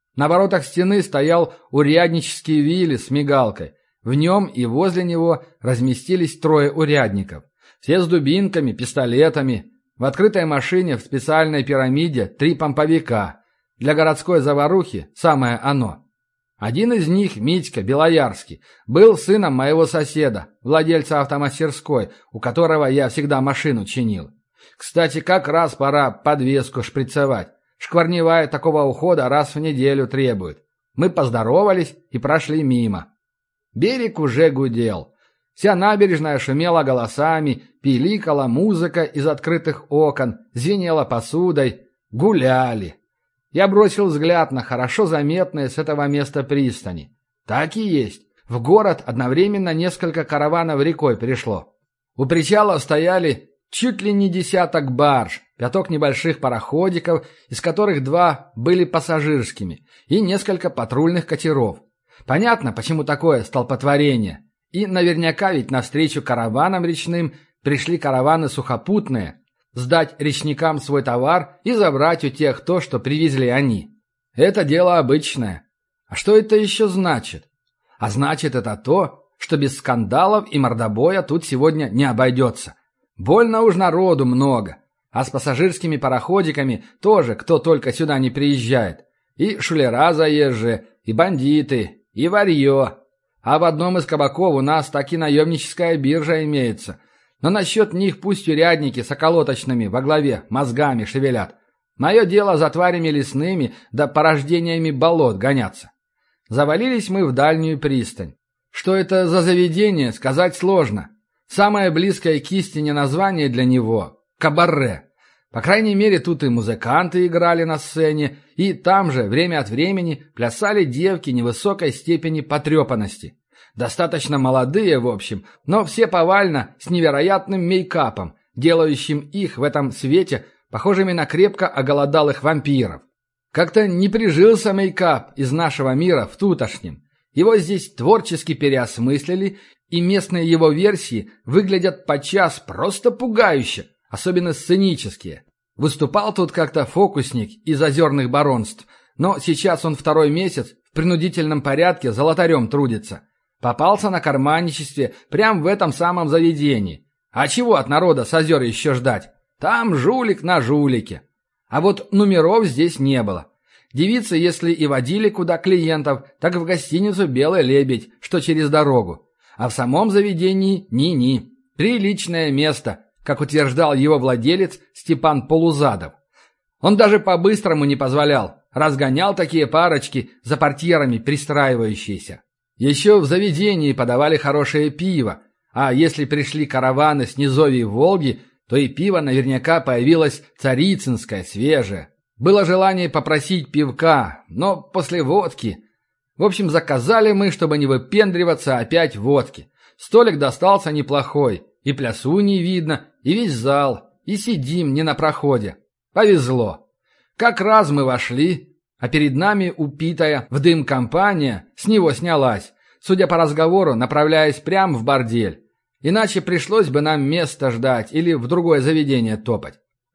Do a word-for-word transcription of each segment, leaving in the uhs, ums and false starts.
На воротах стены стоял уряднический вилли с мигалкой. В нем и возле него разместились трое урядников. Все с дубинками, пистолетами. В открытой машине в специальной пирамиде три помповика. Для городской заварухи самое оно. Один из них, Митька Белоярский, был сыном моего соседа, владельца автомастерской, у которого я всегда машину чинил. Кстати, как раз пора подвеску шприцевать. Шкварневая такого ухода раз в неделю требует. Мы поздоровались и прошли мимо. Берег уже гудел. Вся набережная шумела голосами, пиликала музыка из открытых окон, звенела посудой. Гуляли. Я бросил взгляд на хорошо заметные с этого места пристани. Так и есть. В город одновременно несколько караванов рекой пришло. У причала стояли чуть ли не десяток барж, пяток небольших пароходиков, из которых два были пассажирскими, и несколько патрульных катеров. Понятно, почему такое столпотворение. И наверняка ведь навстречу караванам речным пришли караваны сухопутные, сдать речникам свой товар и забрать у тех то, что привезли они. Это дело обычное. А что это еще значит? А значит это то, что без скандалов и мордобоя тут сегодня не обойдется. Больно уж народу много. А с пассажирскими пароходиками тоже кто только сюда не приезжает. И шулера заезжие, и бандиты, и варье. А в одном из кабаков у нас таки наемническая биржа имеется. Но насчет них пусть урядники с околоточными во главе мозгами шевелят. Мое дело за тварями лесными да порождениями болот гоняться. Завалились мы в дальнюю пристань. Что это за заведение, сказать сложно. Самое близкое к истине название для него – кабаре. По крайней мере, тут и музыканты играли на сцене, и там же время от времени плясали девки невысокой степени потрепанности. Достаточно молодые, в общем, но все повально с невероятным мейкапом, делающим их в этом свете похожими на крепко оголодалых вампиров. Как-то не прижился мейкап из нашего мира в тутошнем. Его здесь творчески переосмыслили, и местные его версии выглядят подчас просто пугающе, особенно сценические. Выступал тут как-то фокусник из озерных баронств, но сейчас он второй месяц в принудительном порядке золотарем трудится. Попался на карманничестве прямо в этом самом заведении. А чего от народа с озер еще ждать? Там жулик на жулике. А вот номеров здесь не было. Девицы, если и водили куда клиентов, так в гостиницу «Белый лебедь», что через дорогу. А в самом заведении ни-ни. Приличное место, как утверждал его владелец Степан Полузадов. Он даже по-быстрому не позволял, разгонял такие парочки за портьерами пристраивающиеся. Еще в заведении подавали хорошее пиво, а если пришли караваны с низовьей Волги, то и пиво наверняка появилось царицынское, свежее. Было желание попросить пивка, но после водки. В общем, заказали мы, чтобы не выпендриваться, опять водки. Столик достался неплохой, и плясу не видно, и весь зал, и сидим не на проходе. Повезло. Как раз мы вошли, а перед нами упитая в дым компания с него снялась, судя по разговору, направляясь прямо в бордель. Иначе пришлось бы нам место ждать или в другое заведение топать.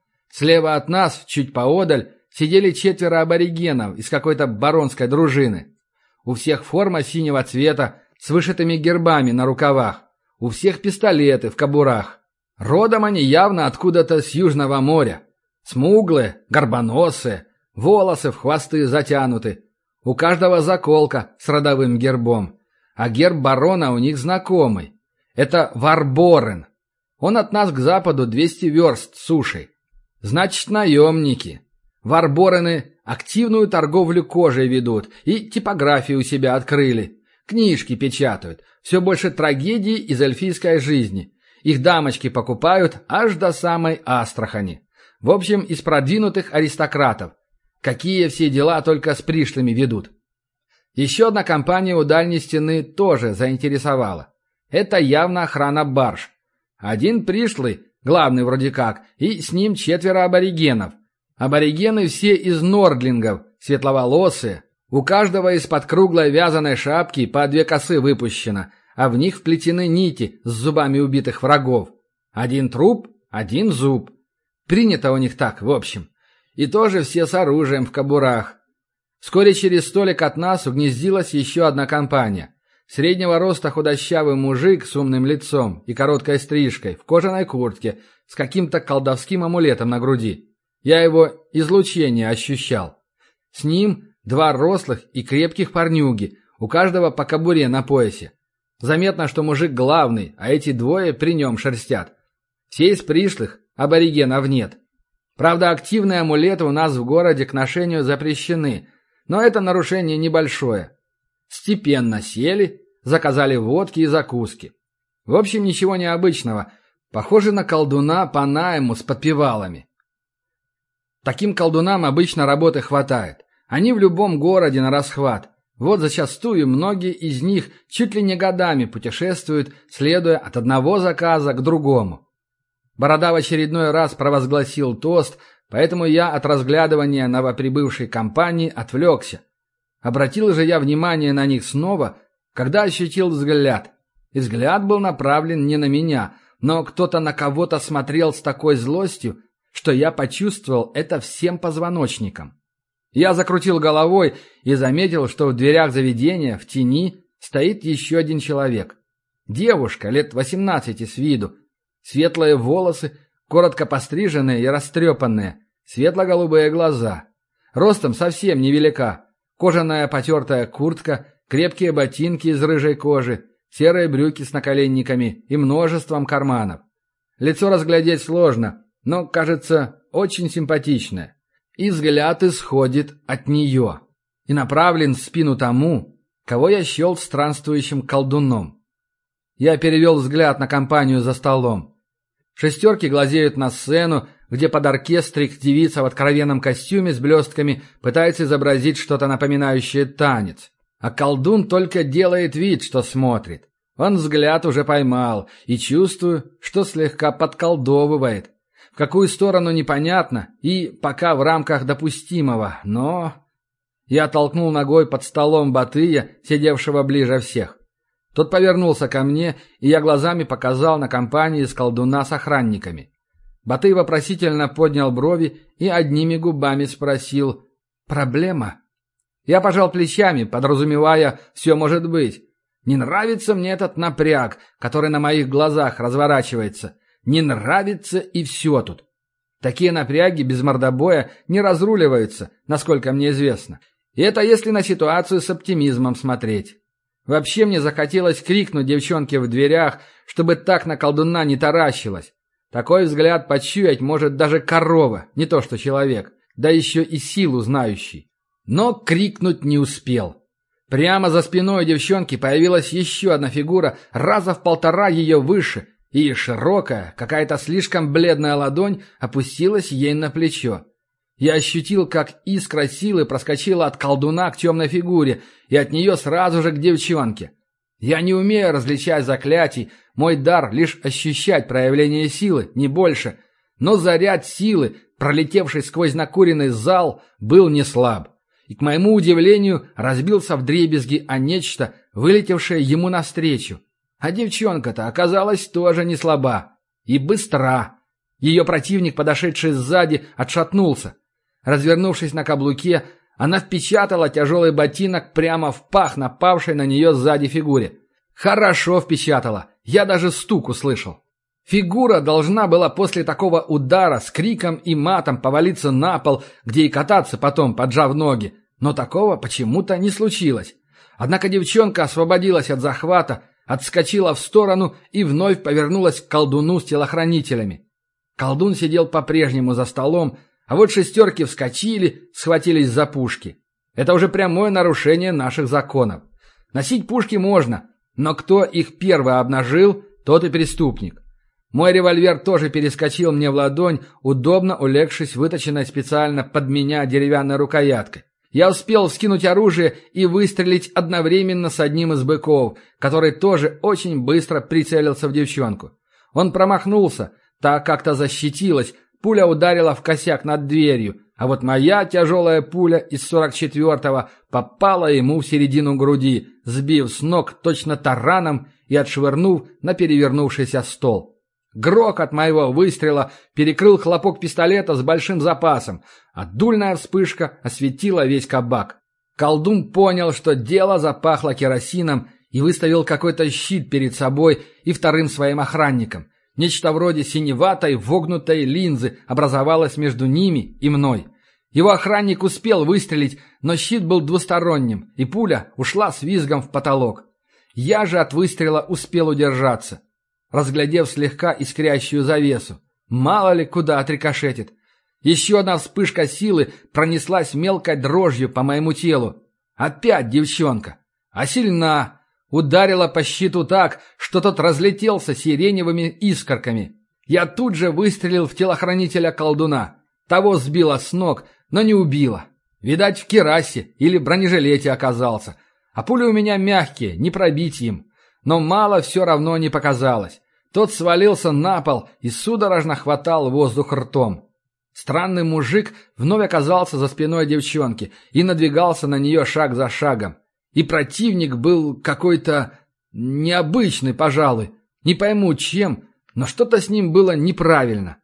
Слева от нас, чуть поодаль, сидели четверо аборигенов из какой-то баронской дружины. У всех форма синего цвета с вышитыми гербами на рукавах. У всех пистолеты в кобурах. Родом они явно откуда-то с Южного моря. Смуглые, горбоносые, волосы в хвосты затянуты. У каждого заколка с родовым гербом. А герб барона у них знакомый. Это Варборен. Он от нас к западу двести верст сушей. Значит, наемники. Варборены активную торговлю кожей ведут и типографию у себя открыли. Книжки печатают. Все больше трагедий из эльфийской жизни. Их дамочки покупают аж до самой Астрахани. В общем, из продвинутых аристократов. Какие все дела только с пришлыми ведут. Еще одна компания у дальней стены тоже заинтересовала. Это явно охрана барж. Один пришлый, главный вроде как, и с ним четверо аборигенов. Аборигены все из нордлингов, светловолосые. У каждого из-под круглой вязаной шапки по две косы выпущено, а в них вплетены нити с зубами убитых врагов. Один труп, один зуб. Принято у них так, в общем. И тоже все с оружием в кобурах. Вскоре через столик от нас угнездилась еще одна компания. Среднего роста худощавый мужик с умным лицом и короткой стрижкой, в кожаной куртке, с каким-то колдовским амулетом на груди. Я его излучение ощущал. С ним два рослых и крепких парнюги, у каждого по кобуре на поясе. Заметно, что мужик главный, а эти двое при нем шерстят. Все из пришлых, аборигенов нет. Правда, активные амулеты у нас в городе к ношению запрещены, но это нарушение небольшое. Степенно сели, заказали водки и закуски. В общем, ничего необычного. Похоже на колдуна по найму с подпевалами. Таким колдунам обычно работы хватает. Они в любом городе на расхват. Вот зачастую многие из них чуть ли не годами путешествуют, следуя от одного заказа к другому. Борода в очередной раз провозгласил тост, поэтому я от разглядывания новоприбывшей компании отвлекся. Обратил же я внимание на них снова, когда ощутил взгляд. И взгляд был направлен не на меня, но кто-то на кого-то смотрел с такой злостью, что я почувствовал это всем позвоночником. Я закрутил головой и заметил, что в дверях заведения, в тени, стоит еще один человек. Девушка, лет восемнадцати с виду. Светлые волосы, коротко постриженные и растрепанные, светло-голубые глаза. Ростом совсем невелика. Кожаная потертая куртка, крепкие ботинки из рыжей кожи, серые брюки с наколенниками и множеством карманов. Лицо разглядеть сложно, но, кажется, очень симпатичное. И взгляд исходит от нее и направлен в спину тому, кого я счел странствующим колдуном. Я перевел взгляд на компанию за столом. Шестерки глазеют на сцену, где под оркестрик девица в откровенном костюме с блестками пытается изобразить что-то напоминающее танец. А колдун только делает вид, что смотрит. Он взгляд уже поймал, и чувствую, что слегка подколдовывает. В какую сторону непонятно, и пока в рамках допустимого, но... Я толкнул ногой под столом Батыя, сидевшего ближе всех. Тот повернулся ко мне, и я глазами показал на компании с колдуна с охранниками. Батый вопросительно поднял брови и одними губами спросил: «Проблема?» Я пожал плечами, подразумевая «все может быть». Не нравится мне этот напряг, который на моих глазах разворачивается. Не нравится, и все тут. Такие напряги без мордобоя не разруливаются, насколько мне известно. И это если на ситуацию с оптимизмом смотреть. Вообще мне захотелось крикнуть девчонке в дверях, чтобы так на колдуна не таращилась. Такой взгляд почуять может даже корова, не то что человек, да еще и силу знающий. Но крикнуть не успел. Прямо за спиной девчонки появилась еще одна фигура, раза в полтора ее выше, и широкая, какая-то слишком бледная ладонь опустилась ей на плечо. Я ощутил, как искра силы проскочила от колдуна к темной фигуре, и от нее сразу же к девчонке. Я не умею различать заклятий, мой дар лишь ощущать проявление силы, не больше. Но заряд силы, пролетевший сквозь накуренный зал, был не слаб. И, к моему удивлению, разбился вдребезги о нечто, вылетевшее ему навстречу. А девчонка-то оказалась тоже не слаба. И быстра. Ее противник, подошедший сзади, отшатнулся. Развернувшись на каблуке, она впечатала тяжелый ботинок прямо в пах напавшей на нее сзади фигуре. Хорошо впечатала, я даже стук услышал. Фигура должна была после такого удара с криком и матом повалиться на пол, где и кататься потом, поджав ноги. Но такого почему-то не случилось. Однако девчонка освободилась от захвата, отскочила в сторону и вновь повернулась к колдуну с телохранителями. Колдун сидел по-прежнему за столом, а вот шестерки вскочили, схватились за пушки. Это уже прямое нарушение наших законов. Носить пушки можно, но кто их первый обнажил, тот и преступник. Мой револьвер тоже перескочил мне в ладонь, удобно улегшись выточенной специально под меня деревянной рукояткой. Я успел вскинуть оружие и выстрелить одновременно с одним из быков, который тоже очень быстро прицелился в девчонку. Он промахнулся, та как-то защитилась, пуля ударила в косяк над дверью, а вот моя тяжелая пуля из сорок четвёртого попала ему в середину груди, сбив с ног точно тараном и отшвырнув на перевернувшийся стол. Грохот моего выстрела перекрыл хлопок пистолета с большим запасом, а дульная вспышка осветила весь кабак. Колдун понял, что дело запахло керосином, и выставил какой-то щит перед собой и вторым своим охранником. Нечто вроде синеватой вогнутой линзы образовалось между ними и мной. Его охранник успел выстрелить, но щит был двусторонним, и пуля ушла с визгом в потолок. Я же от выстрела успел удержаться, разглядев слегка искрящую завесу. Мало ли куда отрикошетит. Еще одна вспышка силы пронеслась мелкой дрожью по моему телу. Опять девчонка. А сильна. Ударила по щиту так, что тот разлетелся сиреневыми искорками. Я тут же выстрелил в телохранителя колдуна. Того сбило с ног, но не убило. Видать, в керасе или бронежилете оказался. А пули у меня мягкие, не пробить им. Но мало все равно не показалось. Тот свалился на пол и судорожно хватал воздух ртом. Странный мужик вновь оказался за спиной девчонки и надвигался на нее шаг за шагом. И противник был какой-то необычный, пожалуй. Не пойму чем, но что-то с ним было неправильно.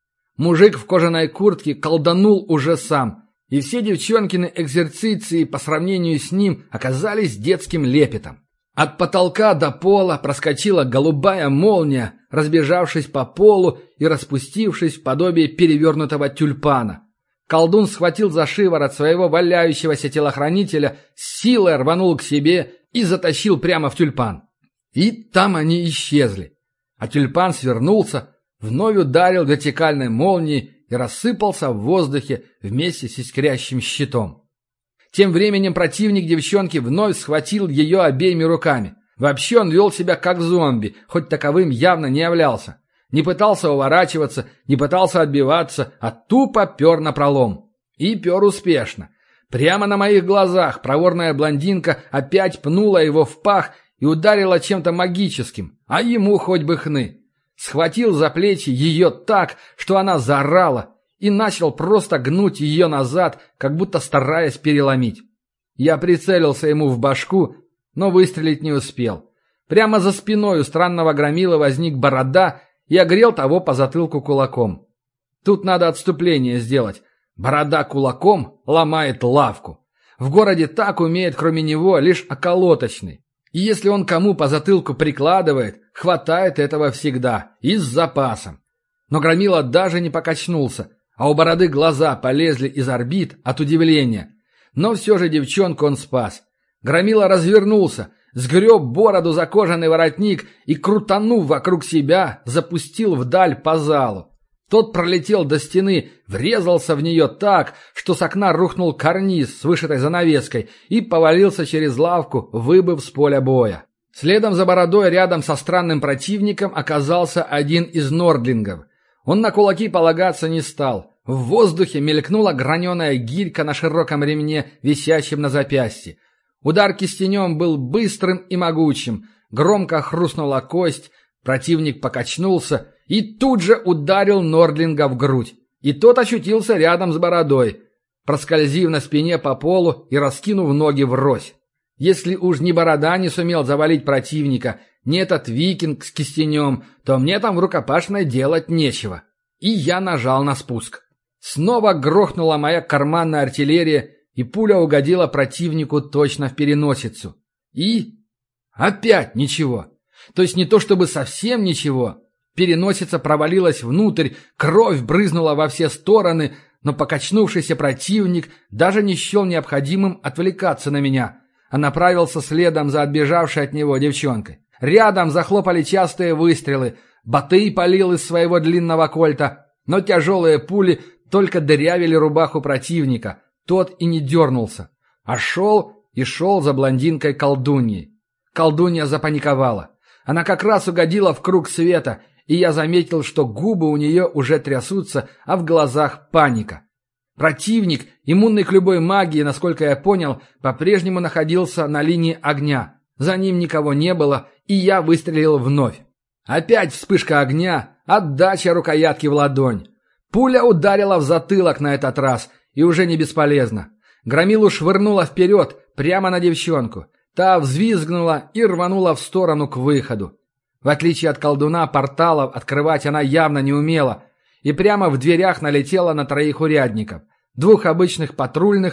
Мужик в кожаной куртке колданул уже сам, и все девчонкины экзерциции по сравнению с ним оказались детским лепетом. От потолка до пола проскочила голубая молния, разбежавшись по полу и распустившись в подобие перевернутого тюльпана. Колдун схватил за шиворот своего валяющегося телохранителя, с силой рванул к себе и затащил прямо в тюльпан. И там они исчезли. А тюльпан свернулся, вновь ударил вертикальной молнией и рассыпался в воздухе вместе с искрящим щитом. Тем временем противник девчонки вновь схватил ее обеими руками. Вообще он вел себя как зомби, хоть таковым явно не являлся. Не пытался уворачиваться, не пытался отбиваться, а тупо пер напролом. И пер успешно. Прямо на моих глазах проворная блондинка опять пнула его в пах и ударила чем-то магическим, а ему хоть бы хны. Схватил за плечи ее так, что она заорала, и начал просто гнуть ее назад, как будто стараясь переломить. Я прицелился ему в башку, но выстрелить не успел. Прямо за спиной у странного громила возник Борода и огрел того по затылку кулаком. Тут надо отступление сделать. Борода кулаком ломает лавку. В городе так умеет, кроме него, лишь околоточный. И если он кому по затылку прикладывает, хватает этого всегда, и с запасом. Но громила даже не покачнулся, а у Бороды глаза полезли из орбит от удивления. Но все же девчонку он спас. Громила развернулся, сгреб бороду за кожаный воротник и, крутанув вокруг себя, запустил вдаль по залу. Тот пролетел до стены, врезался в нее так, что с окна рухнул карниз с вышитой занавеской и повалился через лавку, выбыв с поля боя. Следом за Бородой рядом со странным противником оказался один из нордлингов. Он на кулаки полагаться не стал. В воздухе мелькнула граненая гирька на широком ремне, висящем на запястье. Удар кистенем был быстрым и могучим. Громко хрустнула кость, противник покачнулся и тут же ударил нордлинга в грудь. И тот очутился рядом с Бородой, проскользив на спине по полу и раскинув ноги врозь. Если уж ни Борода не сумел завалить противника, ни этот викинг с кистенем, то мне там в рукопашной делать нечего. И я нажал на спуск. Снова грохнула моя карманная артиллерия, и пуля угодила противнику точно в переносицу. И опять ничего. То есть не то чтобы совсем ничего. Переносица провалилась внутрь, кровь брызнула во все стороны, но покачнувшийся противник даже не счел необходимым отвлекаться на меня, а направился следом за отбежавшей от него девчонкой. Рядом захлопали частые выстрелы. Батый палил из своего длинного кольта, но тяжелые пули только дырявили рубаху противника. Тот и не дернулся, а шел и шел за блондинкой колдуньей. Колдунья запаниковала. Она как раз угодила в круг света, и я заметил, что губы у нее уже трясутся, а в глазах паника. Противник, иммунный к любой магии, насколько я понял, по-прежнему находился на линии огня. За ним никого не было, и я выстрелил вновь. Опять вспышка огня, отдача рукоятки в ладонь. Пуля ударила в затылок на этот раз, и уже не бесполезно. Громилу швырнула вперед, прямо на девчонку. Та взвизгнула и рванула в сторону к выходу. В отличие от колдуна, порталов открывать она явно не умела, и прямо в дверях налетела на троих урядников, двух обычных патрульных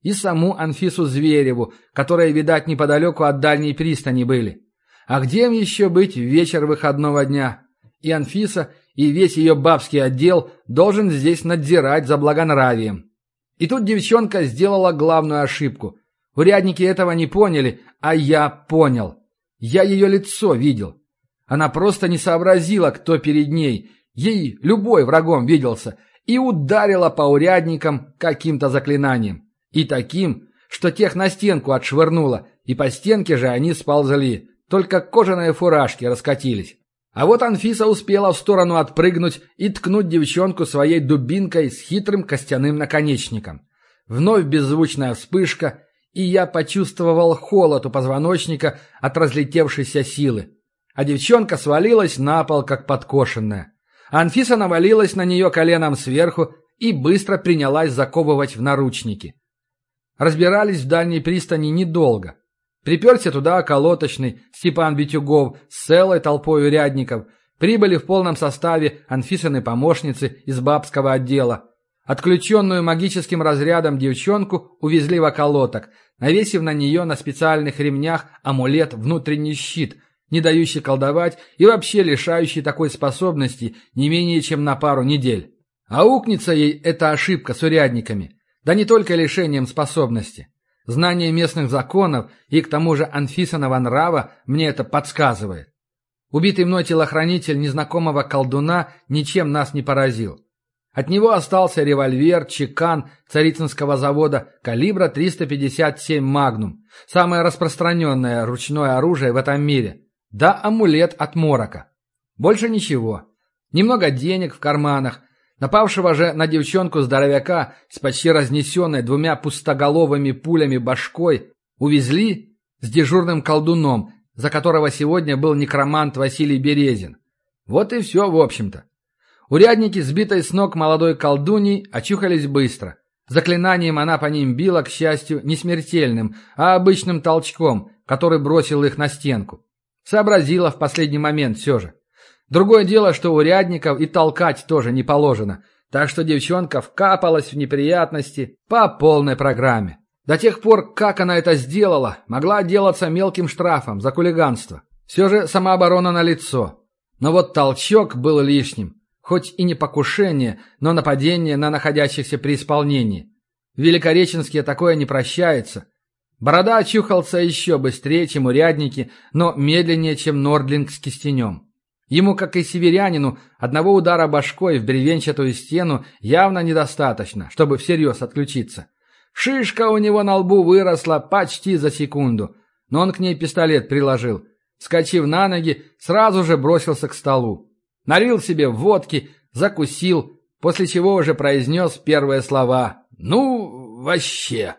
и саму Анфису Звереву, которые, видать, неподалеку от дальней пристани были. А где им еще быть в вечер выходного дня? И Анфиса, и весь ее бабский отдел должен здесь надзирать за благонравием. И тут девчонка сделала главную ошибку. Урядники этого не поняли, а я понял. Я ее лицо видел. Она просто не сообразила, кто перед ней. Ей любой врагом виделся. И ударила по урядникам каким-то заклинанием. И таким, что тех на стенку отшвырнуло, и по стенке же они сползли. Только кожаные фуражки раскатились. А вот Анфиса успела в сторону отпрыгнуть и ткнуть девчонку своей дубинкой с хитрым костяным наконечником. Вновь беззвучная вспышка, и я почувствовал холод у позвоночника от разлетевшейся силы. А девчонка свалилась на пол, как подкошенная. А Анфиса навалилась на нее коленом сверху и быстро принялась заковывать в наручники. Разбирались в дальней пристани недолго. Приперся туда околоточный Степан Битюгов с целой толпой урядников. Прибыли в полном составе Анфисины помощницы из бабского отдела. Отключенную магическим разрядом девчонку увезли в околоток, навесив на нее на специальных ремнях амулет «Внутренний щит», не дающий колдовать и вообще лишающий такой способности не менее чем на пару недель. Аукнется ей эта ошибка с урядниками, да не только лишением способности. Знание местных законов и к тому же Анфисиного нрава мне это подсказывает. Убитый мной телохранитель незнакомого колдуна ничем нас не поразил. От него остался револьвер «Чекан» Царицынского завода калибра триста пятьдесят семь «Магнум», самое распространенное ручное оружие в этом мире, да амулет от морока. Больше ничего. Немного денег в карманах. Напавшего же на девчонку здоровяка с почти разнесенной двумя пустоголовыми пулями башкой увезли с дежурным колдуном, за которого сегодня был некромант Василий Березин. Вот и все, в общем-то. Урядники, сбитой с ног молодой колдуньей, очухались быстро. Заклинанием она по ним била, к счастью, не смертельным, а обычным толчком, который бросил их на стенку. Сообразила в последний момент все же. Другое дело, что урядников и толкать тоже не положено, так что девчонка вкапалась в неприятности по полной программе. До тех пор, как она это сделала, могла отделаться мелким штрафом за хулиганство. Все же самооборона налицо. Но вот толчок был лишним. Хоть и не покушение, но нападение на находящихся при исполнении. В Великореченске такое не прощается. Борода очухался еще быстрее, чем урядники, но медленнее, чем Нордлинг с кистенем. Ему, как и северянину, одного удара башкой в бревенчатую стену явно недостаточно, чтобы всерьез отключиться. Шишка у него на лбу выросла почти за секунду, но он к ней пистолет приложил. Вскочив на ноги, сразу же бросился к столу. Налил себе водки, закусил, после чего уже произнес первые слова «Ну, вообще».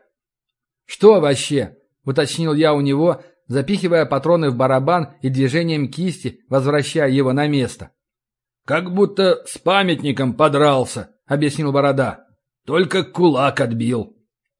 «Что вообще?» — уточнил я у него, запихивая патроны в барабан и движением кисти возвращая его на место. «Как будто с памятником подрался», — объяснил Борода. «Только кулак отбил».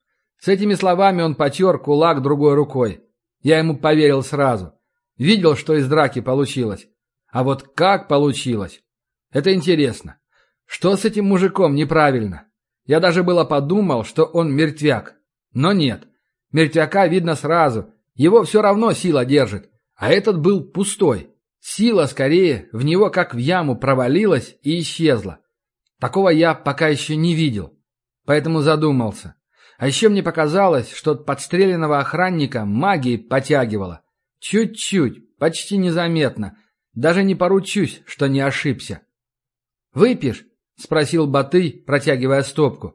С этими словами он потер кулак другой рукой. Я ему поверил сразу. Видел, что из драки получилось. А вот как получилось? Это интересно. Что с этим мужиком неправильно? Я даже было подумал, что он мертвяк. Но нет. Мертвяка видно сразу. Его все равно сила держит. А этот был пустой. Сила, скорее, в него как в яму провалилась и исчезла. Такого я пока еще не видел. Поэтому задумался. А еще мне показалось, что от подстреленного охранника магией потягивало. Чуть-чуть, почти незаметно. Даже не поручусь, что не ошибся. «Выпьешь?» — спросил Батый, протягивая стопку.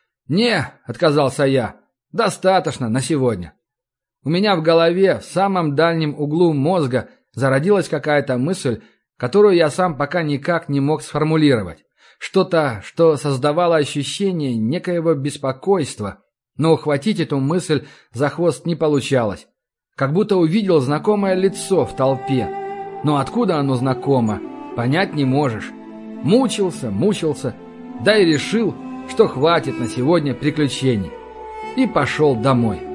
«Не», — отказался я. «Достаточно на сегодня». У меня в голове, в самом дальнем углу мозга, зародилась какая-то мысль, которую я сам пока никак не мог сформулировать. Что-то, что создавало ощущение некоего беспокойства, но ухватить эту мысль за хвост не получалось. Как будто увидел знакомое лицо в толпе. Но откуда оно знакомо, понять не можешь. Мучился, мучился, да и решил, что хватит на сегодня приключений. И пошел домой.